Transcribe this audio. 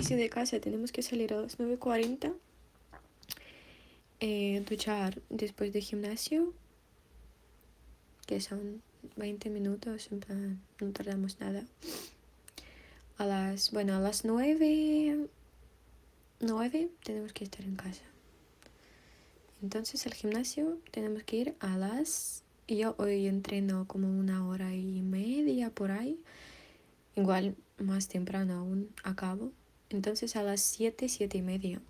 Y si de casa tenemos que salir a las 9:40, duchar después del gimnasio, que son 20 minutos, en plan, no tardamos nada. A las 9 tenemos que estar en casa. Entonces al gimnasio tenemos que ir a las... Yo hoy entreno como 1 hora y media por ahí. Igual más temprano aún acabo. Entonces a las 7, 7:30